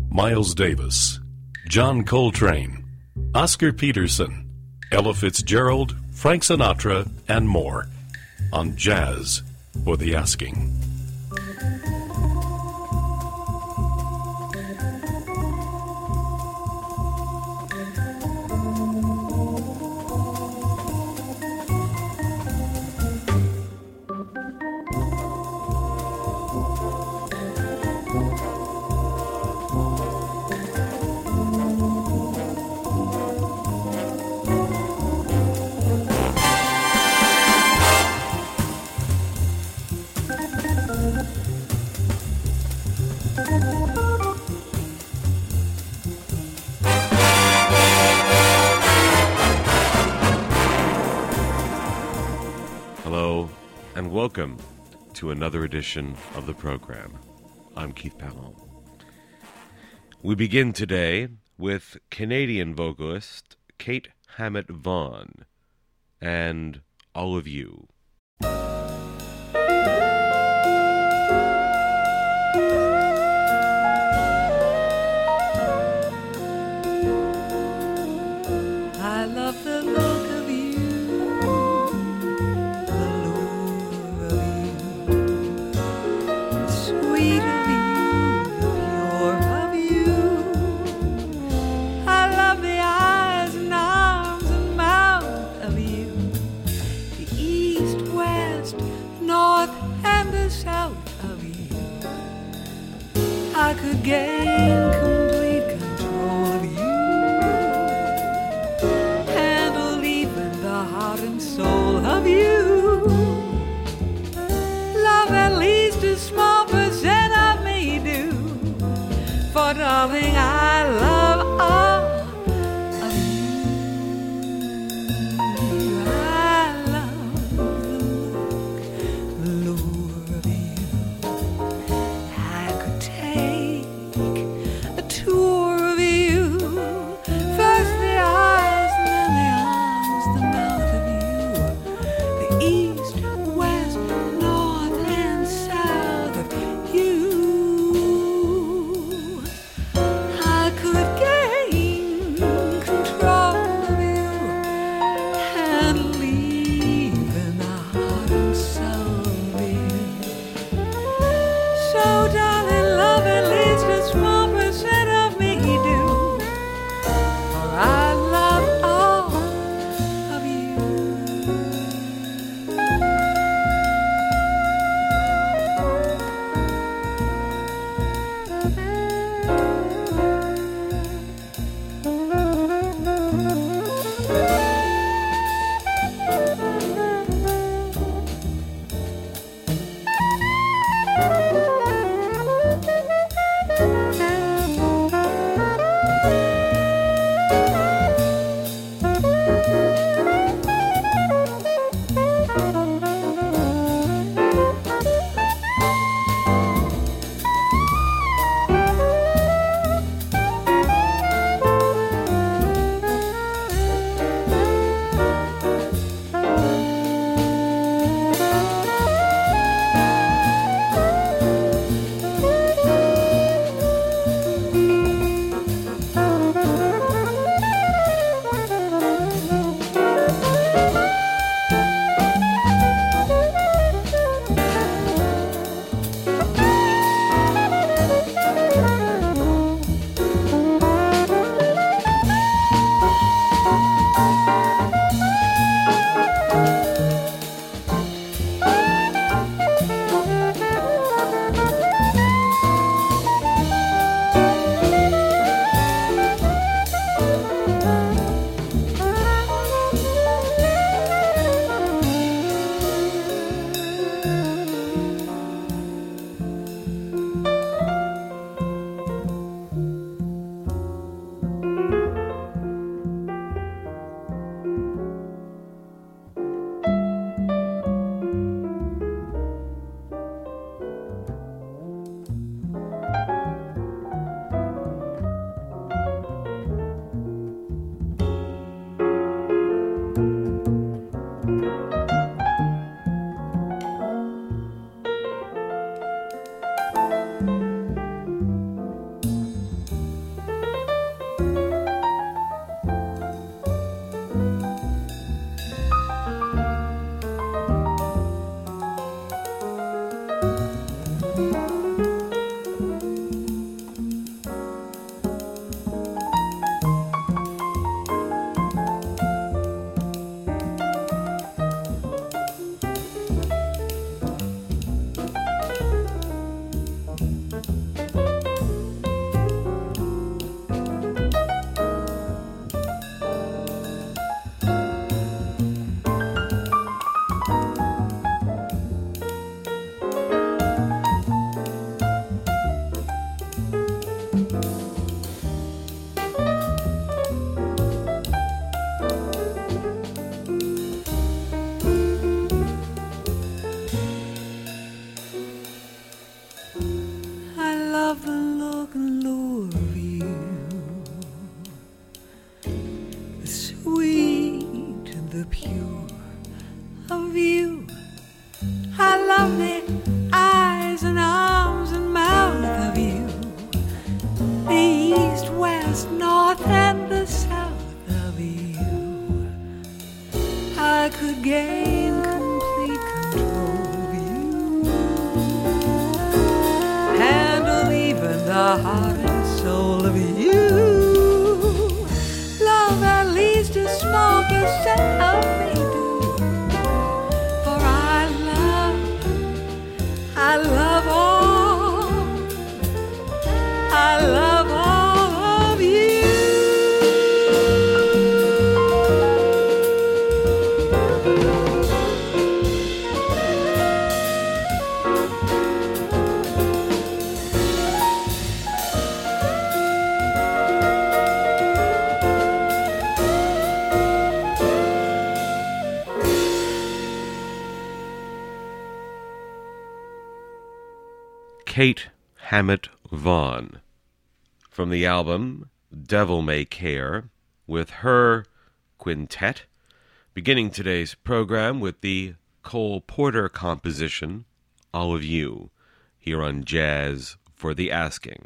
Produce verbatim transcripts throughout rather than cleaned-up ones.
Miles Davis, John Coltrane, Oscar Peterson, Ella Fitzgerald, Frank Sinatra, and more on Jazz for the Asking. Welcome to another edition of the program. I'm Keith Powell. We begin today with Canadian vocalist Kate Hammett-Vaughan and All of You. I love the look of you. I could gain complete control of you, handle even the heart and soul of you. Love at least a small percent of me do, for darling I love all of you. I love the look, the lure of you. I could take a tour of you, first the eyes, then the arms, the mouth of you, the east, west, north, and south of you. I could gain complete control of you. Handle even the heart and soul of you. Love at least a small percent of me do. For I love, I love all, I love all of you. Kate Hammett Vaughan, from the album Devil May Care, with her quintet, beginning today's program with the Cole Porter composition, All of You, here on Jazz for the Asking.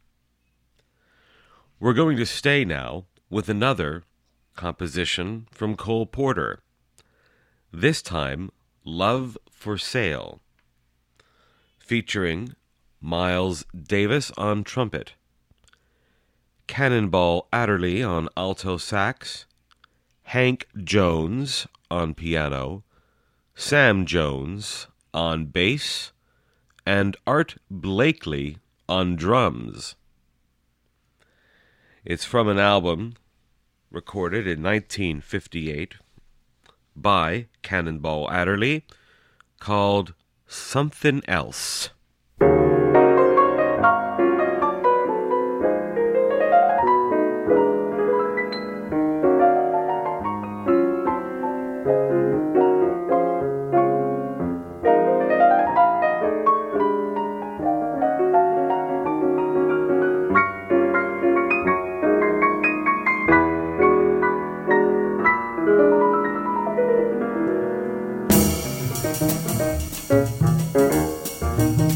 We're going to stay now with another composition from Cole Porter, this time Love for Sale, featuring Miles Davis on trumpet, Cannonball Adderley on alto sax, Hank Jones on piano, Sam Jones on bass, and Art Blakely on drums. It's from an album recorded in nineteen fifty-eight by Cannonball Adderley called Something Else. Thank you.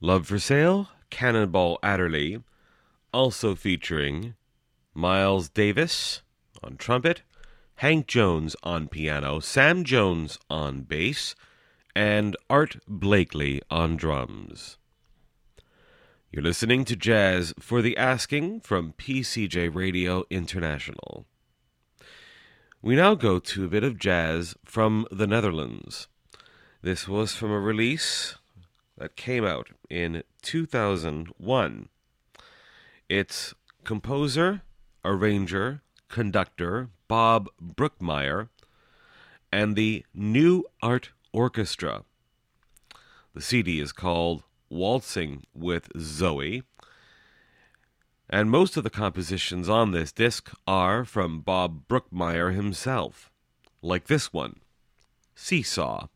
Love for Sale, Cannonball Adderley, also featuring Miles Davis on trumpet, Hank Jones on piano, Sam Jones on bass, and Art Blakely on drums. You're listening to Jazz for the Asking from P C J Radio International. We now go to a bit of jazz from the Netherlands. This was from a release that came out in two thousand one. It's composer, arranger, conductor Bob Brookmeyer and the New Art Orchestra. The C D is called Waltzing with Zoe, and most of the compositions on this disc are from Bob Brookmeyer himself, like this one, Seesaw.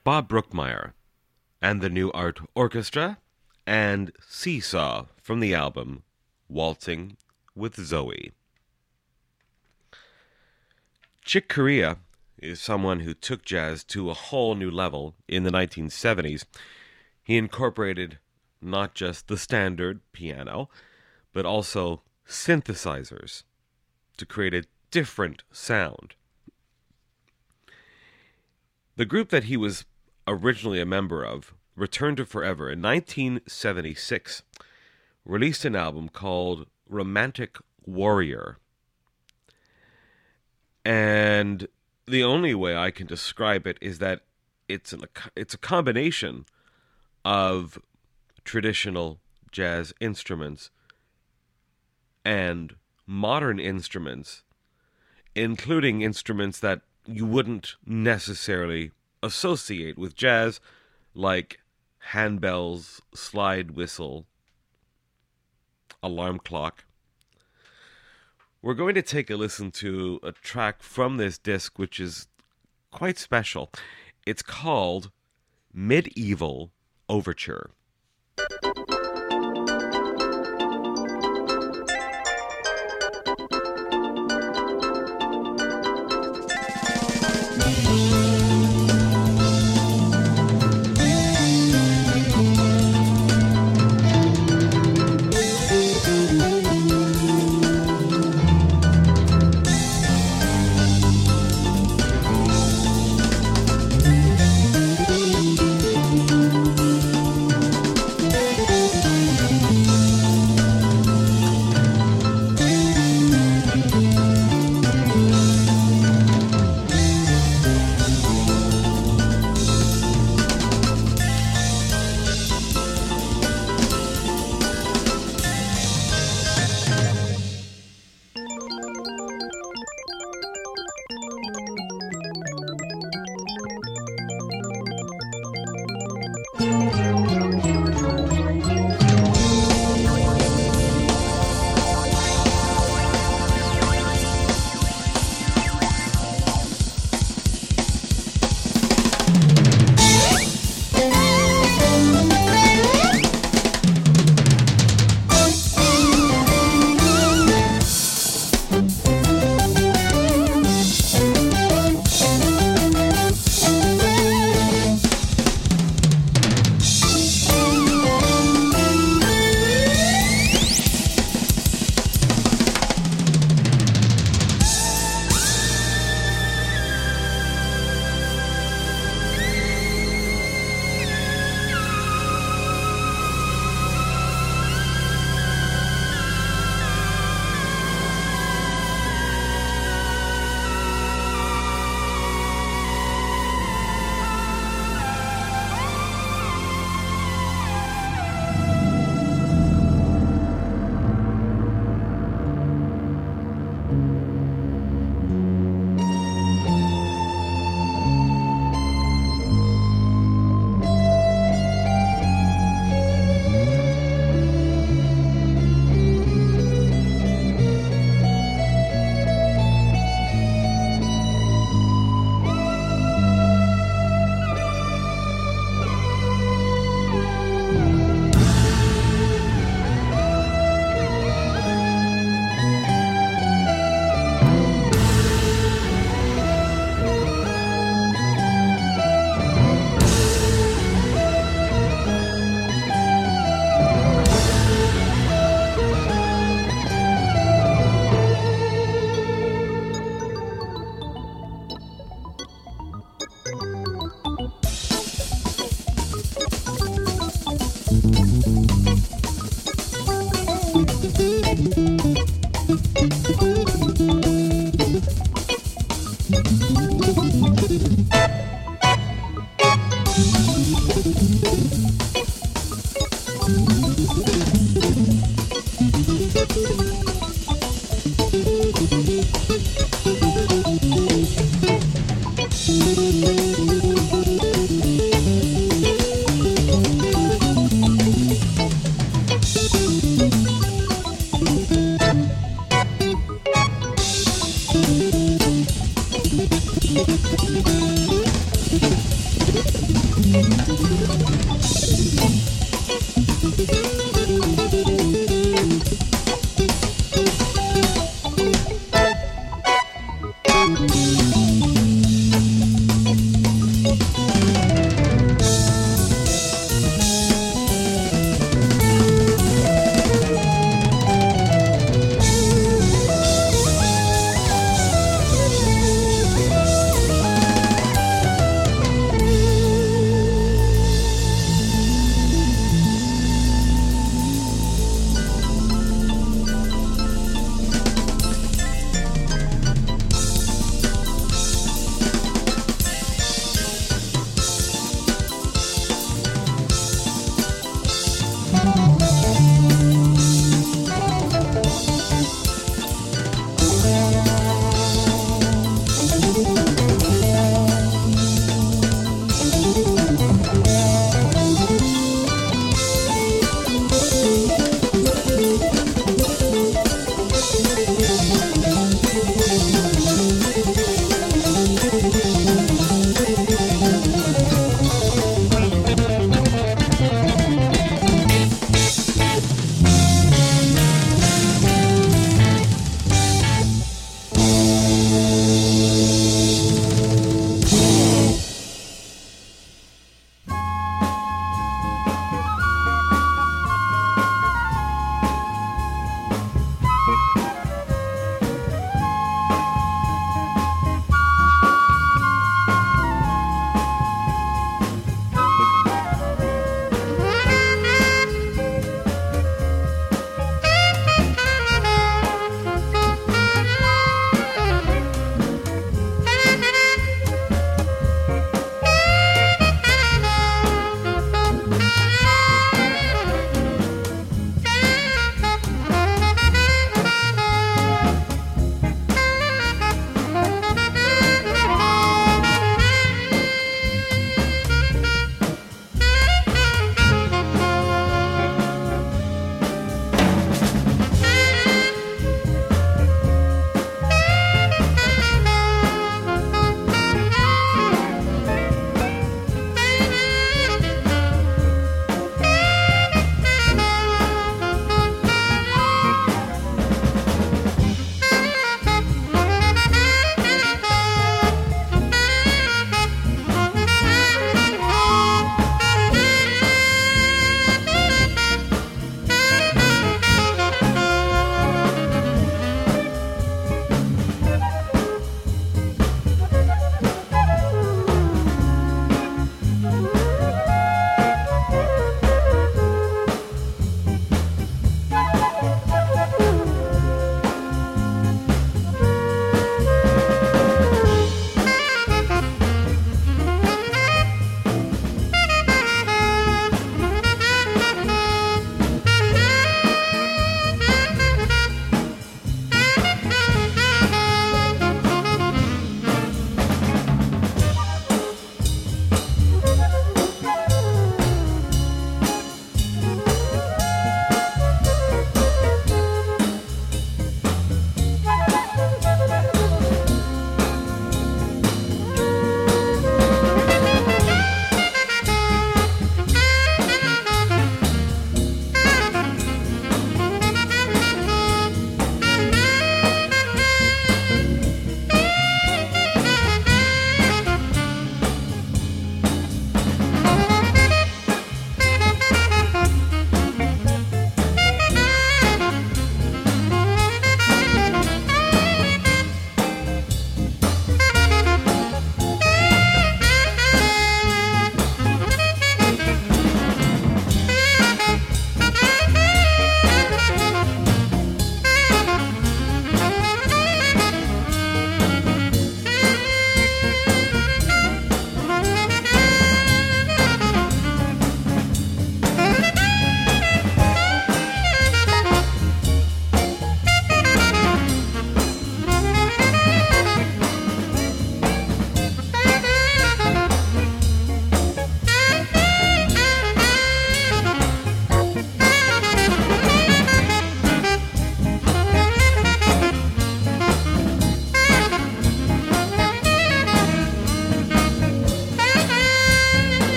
Bob Brookmeyer and the New Art Orchestra, and Seesaw from the album Waltzing with Zoe. Chick Corea is someone who took jazz to a whole new level in the nineteen seventies. He incorporated not just the standard piano, but also synthesizers to create a different sound. The group that he was originally a member of, Return to Forever, in nineteen seventy-six, released an album called Romantic Warrior. And the only way I can describe it is that it's an, it's a combination of traditional jazz instruments and modern instruments, including instruments that you wouldn't necessarily associate with jazz, like handbells, slide whistle, alarm clock. We're going to take a listen to a track from this disc, which is quite special. It's called Medieval Overture.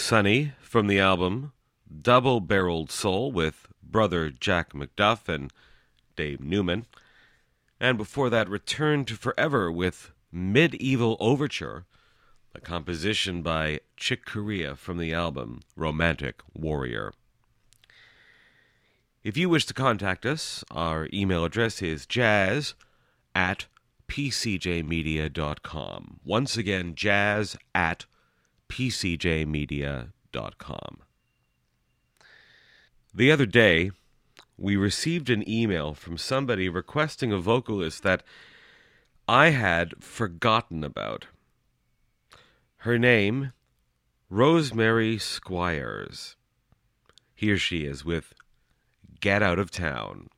Sunny from the album Double Barreled Soul with brother Jack McDuff and Dave Newman. And before that, Return to Forever with Medieval Overture, a composition by Chick Corea from the album Romantic Warrior. If you wish to contact us, our email address is jazz at p c j media dot com. Once again, jazz at p c j media dot com. The other day, we received an email from somebody requesting a vocalist that I had forgotten about. Her name, Rosemary Squires. Here she is with Get Out of Town.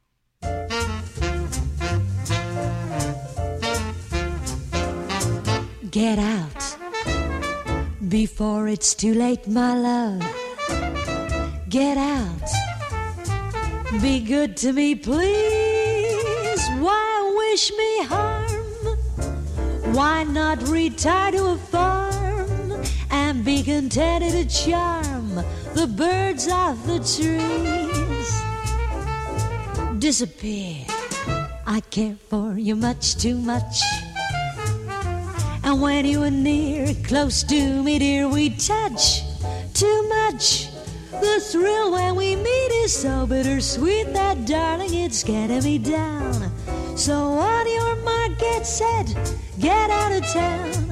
Get out before it's too late, my love. Get out. Be good to me, please. Why wish me harm? Why not retire to a farm and be contented to charm the birds off the trees? Disappear. I care for you much too much. And when you are near, close to me, dear, we touch too much. The thrill when we meet is so bittersweet that, darling, it's getting me down. So on your mark, get set, get out of town.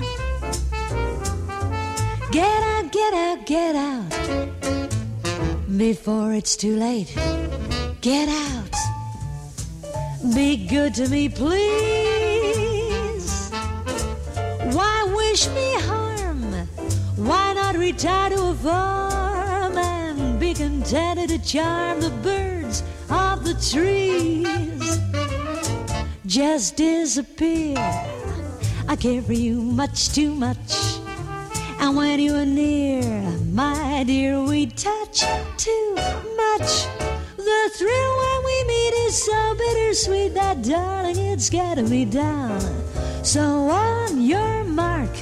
Get out, get out, get out before it's too late. Get out. Be good to me, please. Why wish me harm? Why not retire to a farm and be contented to charm the birds of the trees? Just disappear. I care for you much too much. And when you are near, my dear, we touch too much. The thrill when we meet is so bittersweet that, darling, it's getting me down. So on your mark,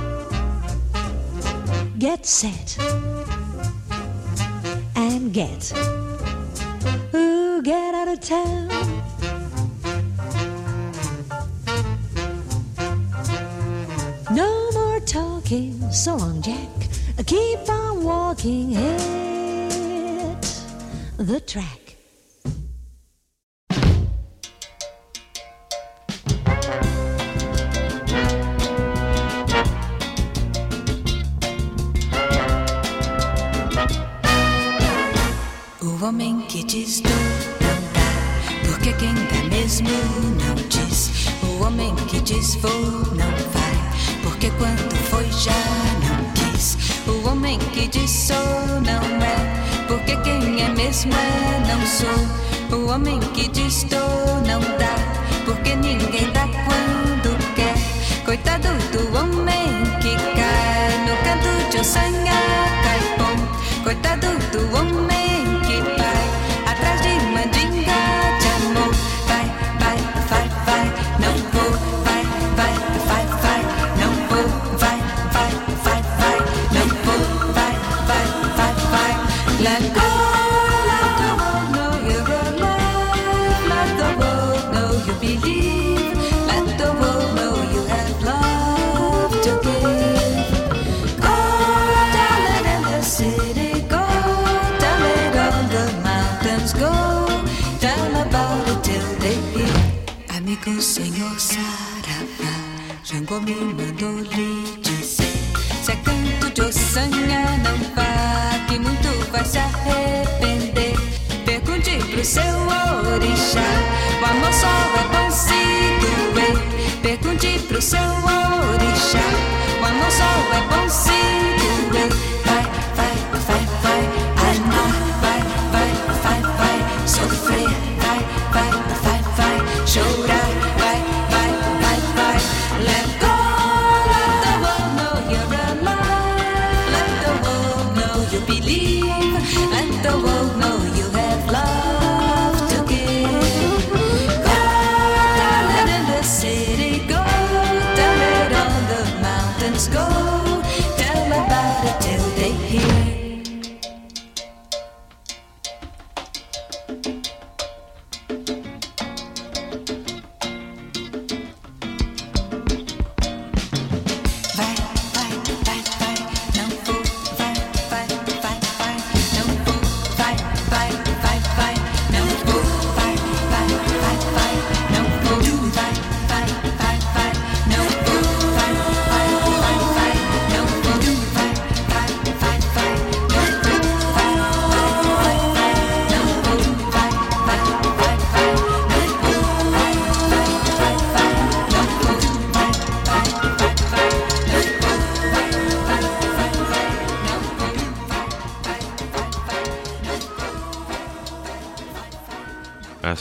get set and get. Ooh, get out of town. No more talking, so long, Jack. Keep on walking, hit the track. O homem que diz tu não dá, porque quem dá mesmo não diz. O homem que diz vou não vai, porque quando foi já não quis. O homem que diz sou não é, porque quem é mesmo é não sou. O homem que diz dou não dá, porque ninguém dá quando quer. Coitado do homem que cai no canto de Ossanha, caipom. Coitado do homem que vai atrás de mandinga de amor. Vai, vai, vai, vai, não vou. Vai, vai, vai, vai, não vou. Vai, vai, vai, vai, não vou. Vai, vai, vai, vai, let go. Let the world know you're alive. Let the world know you believe. Let the world know you have love to give. Go down in the city. Amigo senhor Saravá, Jango me mandou lhe dizer: se é canto de Ossanha, não vá, que muito vai se arrepender. Pergunte pro seu orixá, o amor só é bom se doer. Pergunte pro seu orixá, o amor só é bom se doer. Vai, vai, vai, vai, amar, vai, vai, vai, vai, sofrer, vai, vai, vai, vai, chorar. City, go, darling.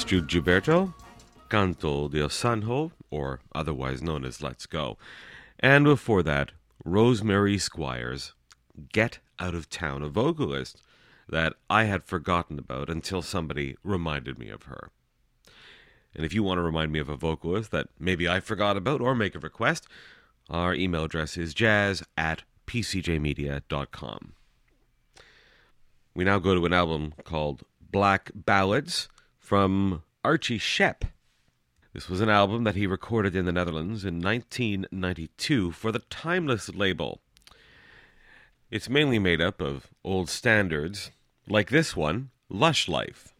Jude Gilberto, Canto de Sanjo, or otherwise known as Let's Go. And before that, Rosemary Squires, Get Out of Town, a vocalist that I had forgotten about until somebody reminded me of her. And if you want to remind me of a vocalist that maybe I forgot about or make a request, our email address is jazz at p c j media dot com. We now go to an album called Black Ballads from Archie Shepp. This was an album that he recorded in the Netherlands in nineteen ninety-two for the Timeless label. It's mainly made up of old standards, like this one, Lush Life.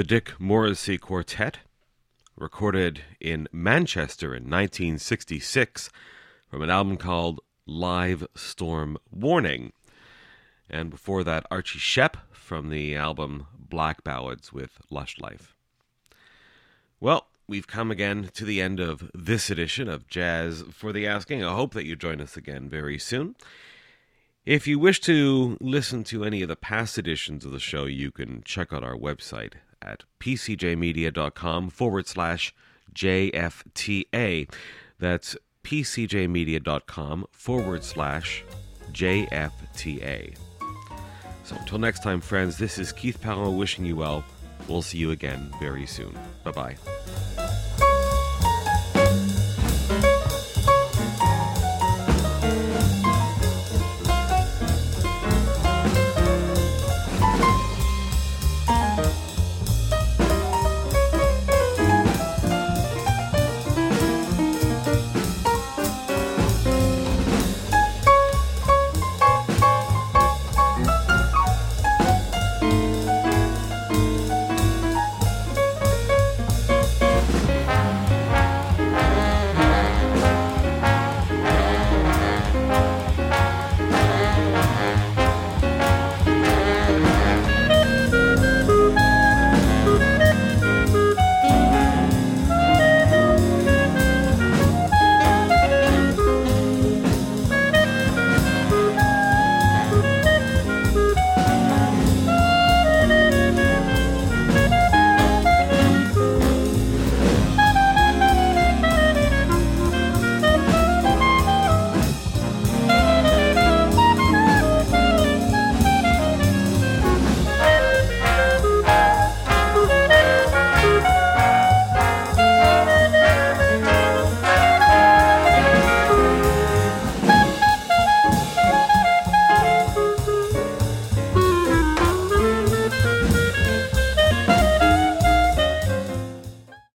the Dick Morrissey Quartet, recorded in Manchester in nineteen sixty-six from an album called Live Storm Warning. And before that, Archie Shepp from the album Black Ballads with Lush Life. Well, we've come again to the end of this edition of Jazz for the Asking. I hope that you join us again very soon. If you wish to listen to any of the past editions of the show, you can check out our website at pcjmedia.com forward slash JFTA. That's pcjmedia.com forward slash JFTA. So until next time, friends, this is Keith Palmer wishing you well. We'll see you again very soon. Bye-bye.